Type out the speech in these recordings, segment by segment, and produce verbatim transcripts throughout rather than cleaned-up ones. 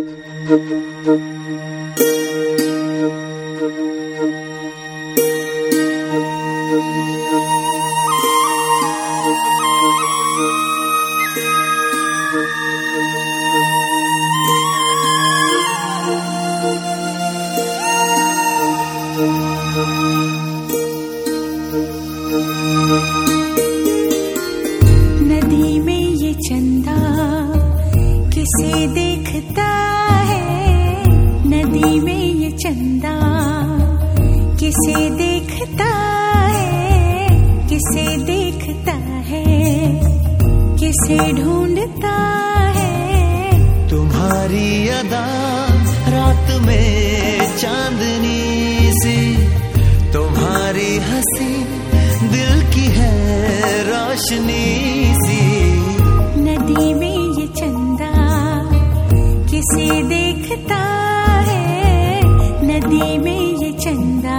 नदी में ये चंदा किसे देखता है, नदी में ये चंदा किसे देखता है, किसे देखता है, किसे ढूंढता है। तुम्हारी अदा रात में चांदनी सी, तुम्हारी हंसी दिल की है रोशनी सी। नदी में ये चंदा किसे देखता है, नदी में ये चंदा।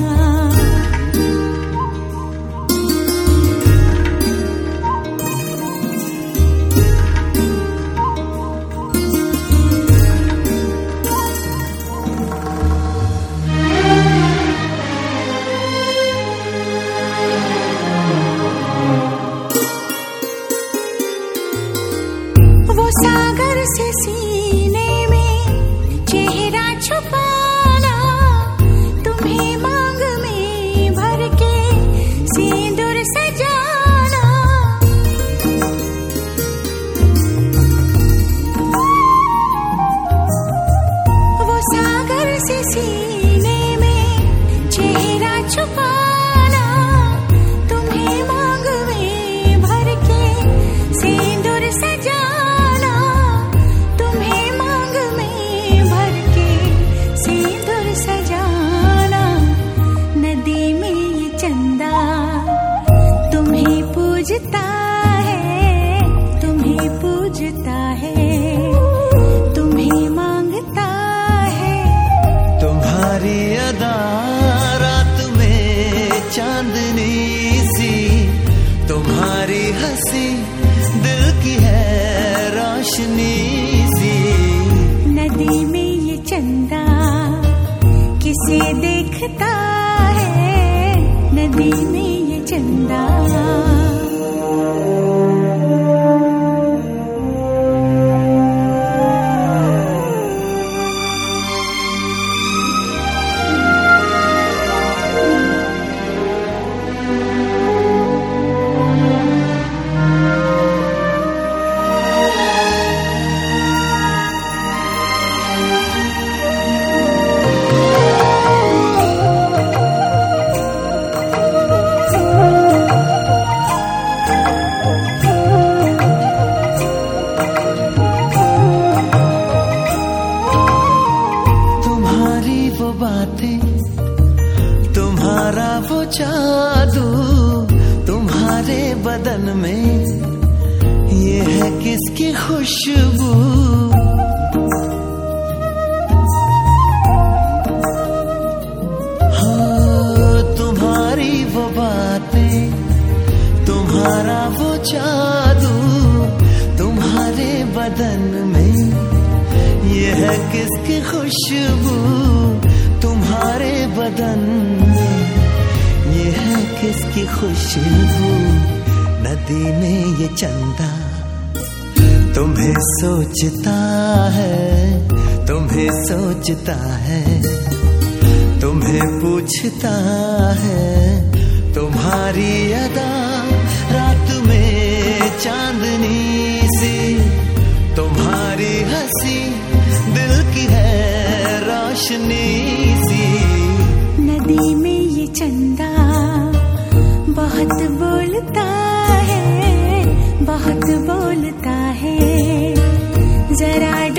वो सागर से सीने में चेहरा छुपाना, तुम्हें मांग में भर के सिंदूर सजाना। वो सागर से सीने में चेहरा छुपाना, तुम्हें मांग में भर के सिंदूर सजाना। नदी में ये चंदा तुम्हें पूजता है, तुम्हें पूजता है, तुम्हें मांगता है। तुम्हारी अदा रात में चांदनी सी, तुम्हारी हंसी दिल की है रोशनी सी। नदी में ये चंदा किसे देखता है, नदी में ये चंदा। तुम्हारा वो जादू तुम्हारे बदन में, ये है किसकी खुशबू। हाँ, तुम्हारी वो बातें, तुम्हारा वो जादू तुम्हारे बदन में, ये है किसकी खुशबू तुम्हारे बदन में, ये है किसकी खुशबू। नदी में ये चंदा तुम्हें सोचता है, तुम्हें सोचता है, तुम्हें पूछता है। तुम्हारी अदा रात में चांदनी सी, तुम्हारी हंसी दिल की है रोशनी सी। नदी में ये चंदा बहुत बोलता है, बहुत बोलता है, जरा